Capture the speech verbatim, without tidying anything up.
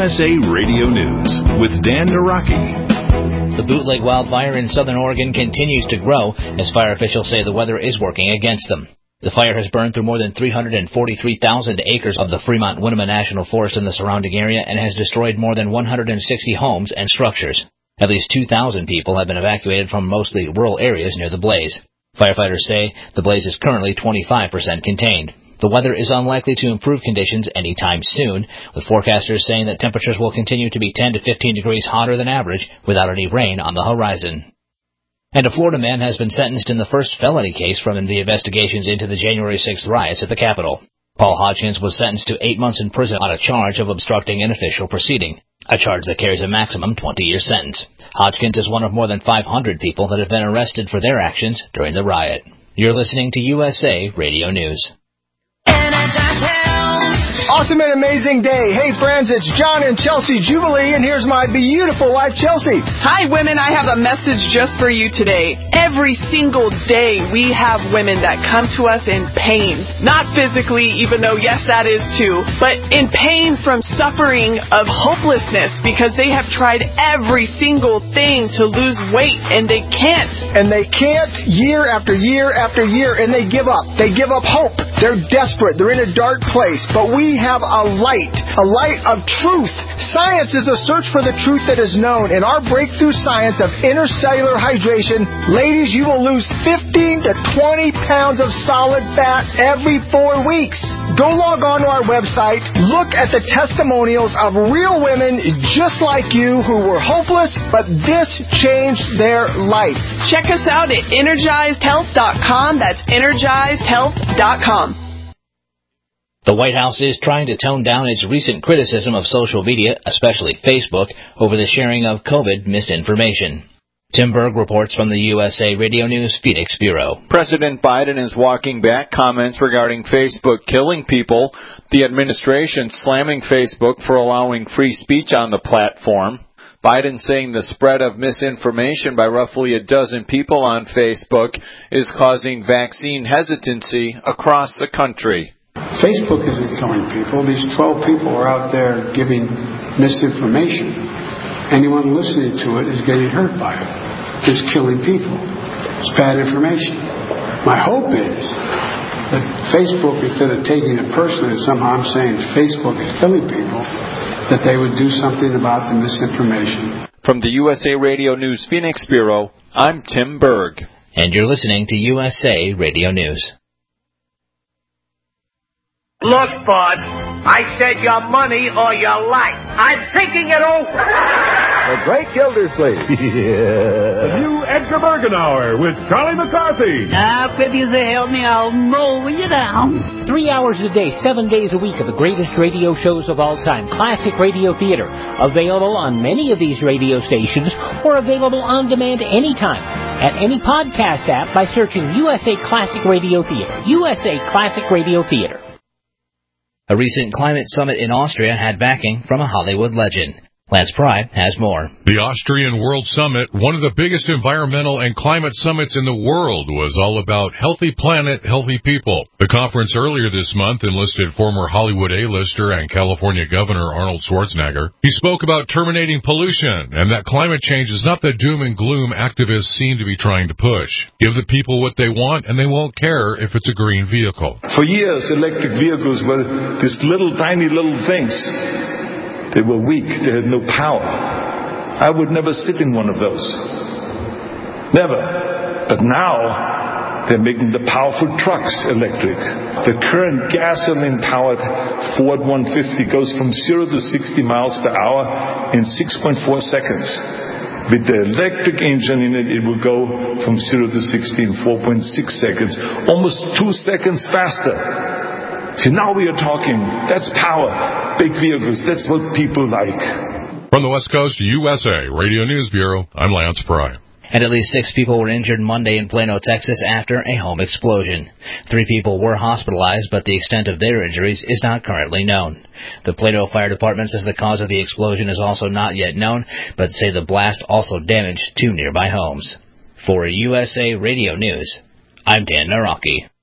S A Radio News with Dan Naraki. The bootleg wildfire in southern Oregon continues to grow as fire officials say the weather is working against them. The fire has burned through more than three hundred forty-three thousand acres of the Fremont-Winema National Forest in the surrounding area and has destroyed more than one hundred sixty homes and structures. At least two thousand people have been evacuated from mostly rural areas near the blaze. Firefighters say the blaze is currently twenty-five percent contained. The weather is unlikely to improve conditions anytime soon, with forecasters saying that temperatures will continue to be ten to fifteen degrees hotter than average without any rain on the horizon. And a Florida man has been sentenced in the first felony case from the investigations into the January sixth riots at the Capitol. Paul Hodgkins was sentenced to eight months in prison on a charge of obstructing an official proceeding, a charge that carries a maximum twenty-year sentence. Hodgkins is one of more than five hundred people that have been arrested for their actions during the riot. You're listening to U S A Radio News. Awesome and amazing day. Hey, friends, it's John and Chelsea Jubilee, and here's my beautiful wife, Chelsea. Hi, women. I have a message just for you today. Every single day, we have women that come to us in pain. Not physically, even though, yes, that is too, but in pain from suffering of hopelessness because they have tried every single thing to lose weight, and they can't. And they can't year after year after year, and they give up. They give up hope. They're desperate. They're in a dark place. But we have a light, a light of truth. Science is a search for the truth that is known. In our breakthrough science of intercellular hydration, ladies, you will lose fifteen to twenty pounds of solid fat every four weeks. Go log on to our website, look at the testimonials of real women just like you who were hopeless, but this changed their life. Check us out at energized health dot com. That's energized health dot com. The White House is trying to tone down its recent criticism of social media, especially Facebook, over the sharing of COVID misinformation. Tim Berg reports from the U S A Radio News Phoenix Bureau. President Biden is walking back comments regarding Facebook killing people, the administration slamming Facebook for allowing free speech on the platform. Biden saying the spread of misinformation by roughly a dozen people on Facebook is causing vaccine hesitancy across the country. Facebook isn't killing people. These twelve people are out there giving misinformation. Anyone listening to it is getting hurt by it. It's killing people. It's bad information. My hope is that Facebook, instead of taking it personally, somehow I'm saying Facebook is killing people, that they would do something about the misinformation. From the U S A Radio News Phoenix Bureau, I'm Tim Berg. And you're listening to U S A Radio News. Look, bud, I said your money or your life. I'm thinking it over. The Great Gildersleeve. Yeah. The new Edgar Bergen Hour with Charlie McCarthy. Now, if you help me, I'll mow you down. Three hours a day, seven days a week of the greatest radio shows of all time. Classic Radio Theater. Available on many of these radio stations or available on demand anytime at any podcast app by searching U S A Classic Radio Theater. U S A Classic Radio Theater. A recent climate summit in Austria had backing from a Hollywood legend. Lance Pry has more. The Austrian World Summit, one of the biggest environmental and climate summits in the world, was all about healthy planet, healthy people. The conference earlier this month enlisted former Hollywood A-lister and California Governor Arnold Schwarzenegger. He spoke about terminating pollution and that climate change is not the doom and gloom activists seem to be trying to push. Give the people what they want and they won't care if it's a green vehicle. For years, electric vehicles were these little, tiny little things. They were weak. They had no power. I would never sit in one of those. Never. But now, they're making the powerful trucks electric. The current gasoline-powered Ford one fifty goes from zero to sixty miles per hour in six point four seconds. With the electric engine in it, it will go from zero to sixty in four point six seconds. Almost two seconds faster. See, now we are talking. That's power. Big vehicles. That's what people like. From the West Coast U S A Radio News Bureau, I'm Lance Pry. And at least six people were injured Monday in Plano, Texas, after a home explosion. Three people were hospitalized, but the extent of their injuries is not currently known. The Plano Fire Department says the cause of the explosion is also not yet known, but say the blast also damaged two nearby homes. For U S A Radio News, I'm Dan Naraki.